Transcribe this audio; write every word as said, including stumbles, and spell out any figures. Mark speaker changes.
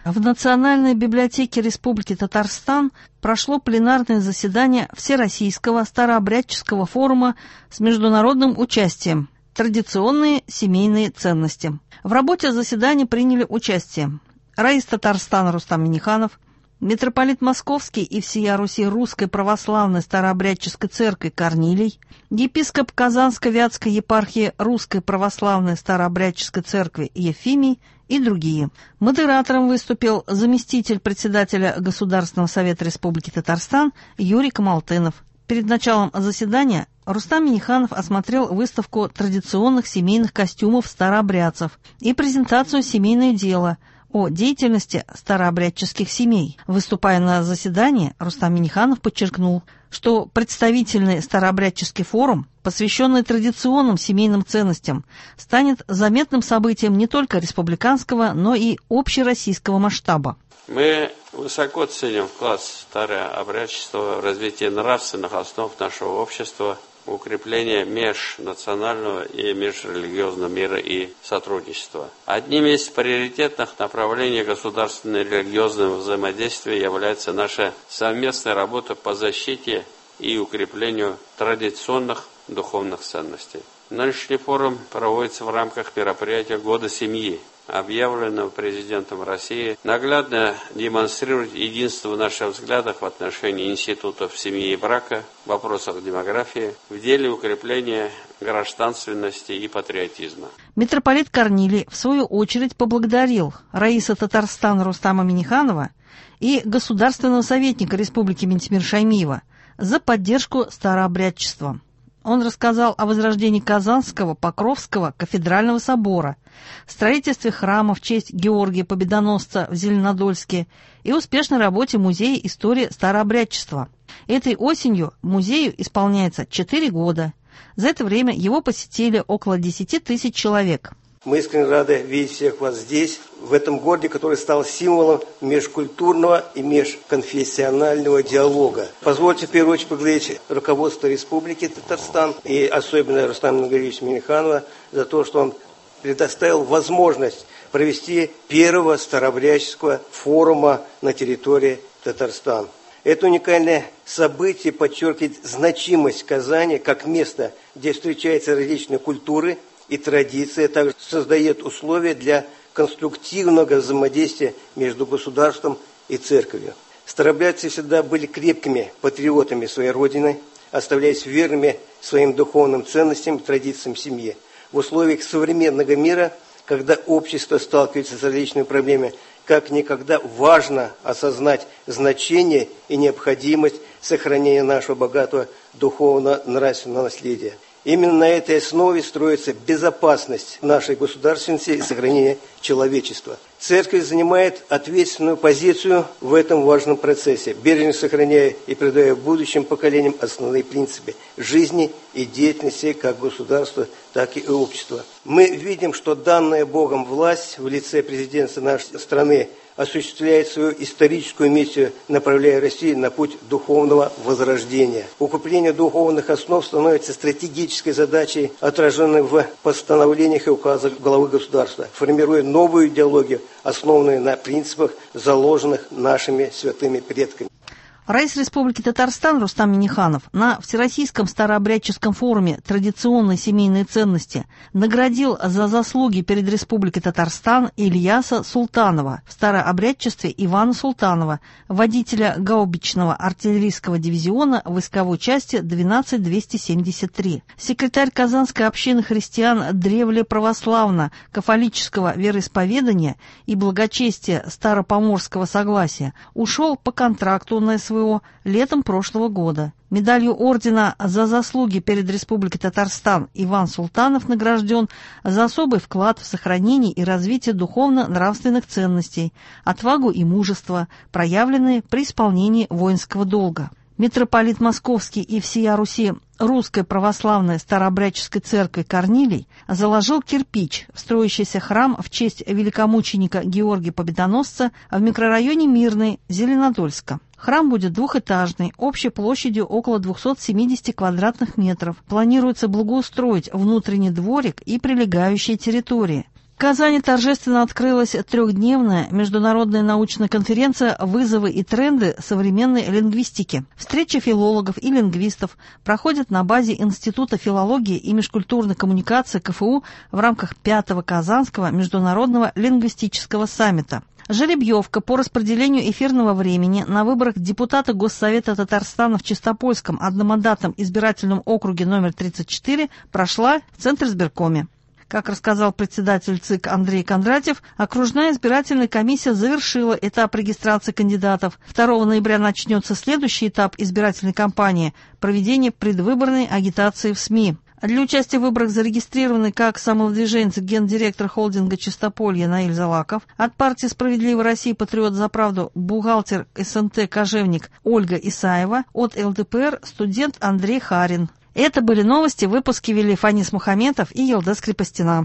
Speaker 1: В Национальной библиотеке Республики Татарстан прошло пленарное заседание Всероссийского старообрядческого форума с международным участием «Традиционные семейные ценности». В работе заседания приняли участие раис Татарстана Рустам Минниханов, митрополит Московский и всея Руси Русской Православной Старообрядческой Церкви Корнилий, епископ Казанско-Вятской епархии Русской Православной Старообрядческой Церкви Ефимий и другие. Модератором выступил заместитель председателя Государственного совета Республики Татарстан Юрий Камалтынов. Перед началом заседания Рустам Минниханов осмотрел выставку традиционных семейных костюмов старообрядцев и презентацию «Семейное дело» о деятельности старообрядческих семей. Выступая на заседании, Рустам Минниханов подчеркнул, что представительный старообрядческий форум, посвященный традиционным семейным ценностям, станет заметным событием не только республиканского, но и общероссийского масштаба.
Speaker 2: Мы высоко ценим вклад старообрядчества в развитие нравственных основ нашего общества, укрепление межнационального и межрелигиозного мира и сотрудничества. Одним из приоритетных направлений государственно-религиозного взаимодействия является наша совместная работа по защите и укреплению традиционных духовных ценностей. Нынешний форум проводится в рамках мероприятия «Года семьи», объявленного президентом России, наглядно демонстрирует единство наших взглядов в отношении институтов семьи и брака, в вопросах демографии, в деле укрепления гражданственности и патриотизма.
Speaker 1: Митрополит Корнилий, в свою очередь, поблагодарил раиса Татарстана Рустама Минниханова и государственного советника Республики Ментимир Шаймиева за поддержку старообрядчества. Он рассказал о возрождении Казанского Покровского кафедрального собора, строительстве храма в честь Георгия Победоносца в Зеленодольске и успешной работе Музея истории старообрядчества. Этой осенью музею исполняется четыре года. За это время его посетили около десяти тысяч человек.
Speaker 3: Мы искренне рады видеть всех вас здесь, в этом городе, который стал символом межкультурного и межконфессионального диалога. Позвольте в первую очередь поблагодарить руководство Республики Татарстан и особенно Рустама Григорьевича Минниханова за то, что он предоставил возможность провести первого старообрядческого форума на территории Татарстана. Это уникальное событие подчеркивает значимость Казани как места, где встречаются различные культуры и традиции, а также создает условия для конструктивного взаимодействия между государством и церковью. Старообрядцы всегда были крепкими патриотами своей родины, оставаясь верными своим духовным ценностям и традициям семьи. В условиях современного мира, когда общество сталкивается с различными проблемами, как никогда важно осознать значение и необходимость сохранения нашего богатого духовно-нравственного наследия. Именно на этой основе строится безопасность нашей государственности и сохранение человечества. Церковь занимает ответственную позицию в этом важном процессе, бережно сохраняя и передавая будущим поколениям основные принципы жизни и деятельности как государства, так и общества. Мы видим, что данная Богом власть в лице президента нашей страны осуществляет свою историческую миссию, направляя Россию на путь духовного возрождения. Укрепление духовных основ становится стратегической задачей, отраженной в постановлениях и указах главы государства, формируя новую идеологию, основанную на принципах, заложенных нашими святыми предками.
Speaker 1: Раис Республики Татарстан Рустам Минниханов на Всероссийском старообрядческом форуме «Традиционные семейные ценности» наградил за заслуги перед Республикой Татарстан Ильяса Султанова, в старообрядчестве Ивана Султанова, водителя гаубичного артиллерийского дивизиона войсковой части двенадцать двести семьдесят три. Секретарь Казанской общины христиан древле православно кафолического вероисповедания и благочестия Старопоморского согласия ушел по контракту на СВО летом прошлого года. Медалью ордена за заслуги перед Республикой Татарстан Иван Султанов награжден за особый вклад в сохранение и развитие духовно-нравственных ценностей, отвагу и мужество, проявленные при исполнении воинского долга. Митрополит Московский и всея Руси Русской Православной Старообрядческой Церкви Корнилий заложил кирпич в строящийся храм в честь великомученика Георгия Победоносца в микрорайоне Мирный Зеленодольска. Храм будет двухэтажный, общей площадью около двухсот семидесяти квадратных метров. Планируется благоустроить внутренний дворик и прилегающие территории. Казани торжественно открылась трехдневная международная научная конференция «Вызовы и тренды современной лингвистики». Встречи филологов и лингвистов проходят на базе Института филологии и межкультурной коммуникации ка эф у в рамках пятого Казанского международного лингвистического саммита. Жеребьевка по распределению эфирного времени на выборах депутата Госсовета Татарстана в Чистопольском одномандатном избирательном округе номер тридцать четыре прошла в Центризбиркоме. Как рассказал председатель ЦИК Андрей Кондратьев, окружная избирательная комиссия завершила этап регистрации кандидатов. второго ноября начнется следующий этап избирательной кампании – проведение предвыборной агитации в СМИ. Для участия в выборах зарегистрированы как самовыдвиженцы гендиректор холдинга «Чистополье» Наиль Залаков, от партии «Справедливая Россия. Патриот за правду» бухгалтер эс эн тэ «Кожевник» Ольга Исаева, от эл дэ пэ эр студент Андрей Харин. Это были новости, выпуски вели Фанис Мухаметов и Елдес Крепостина.